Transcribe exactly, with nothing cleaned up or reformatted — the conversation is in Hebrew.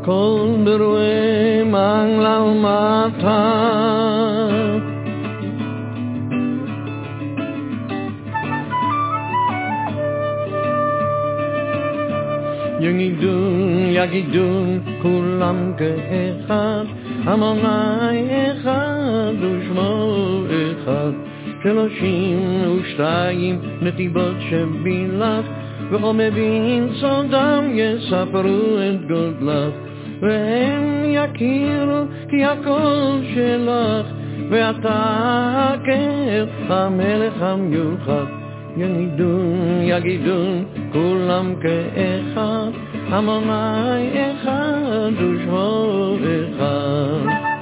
כל ברואי מנגלל מטה יגידון, יגידון, כולם כאחד, המוני אחד ושמו אחד, שלושים ושתיים נתיבות שבילך, וכל מבין סודם יספרו את גודלך, והם יכירו כי הכל שלך, ואתה הכר המלך המיוחד. יגידון, יגידון, כולם כאחד, המוני אחד ושמו אחד.